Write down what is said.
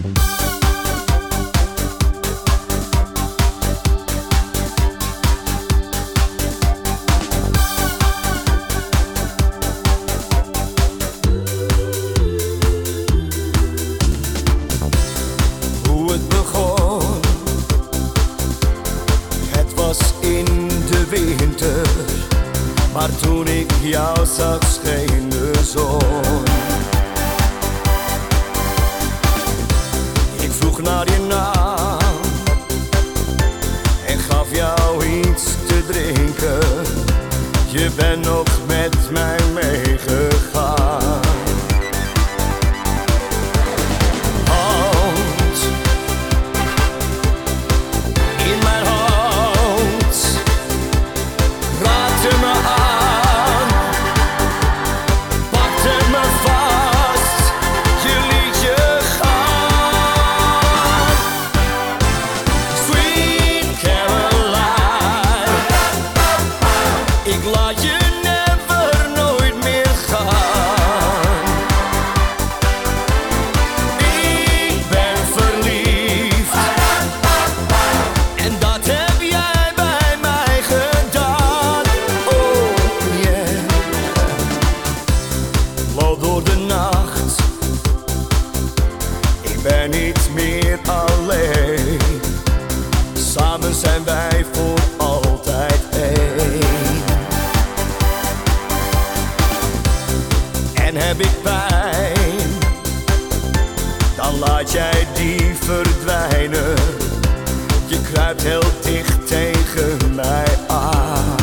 In de winter, maar toen ik jou zag scheen de zon. Ik vroeg naar je naam en gaf jou iets te drinken. Je bent nog met mij meegegaan. Hand in mijn hand me aan, pakte me vast, je liet je gaan. Sweet Caroline, ik laat je never nooit meer gaan. Ik ben verliefd en dat heb jij bij mij gedaan. Door de nacht, ik ben niet meer alleen. Samen zijn wij voor altijd één. En heb ik pijn, dan laat jij die verdwijnen. Je kruipt heel dicht tegen mij aan.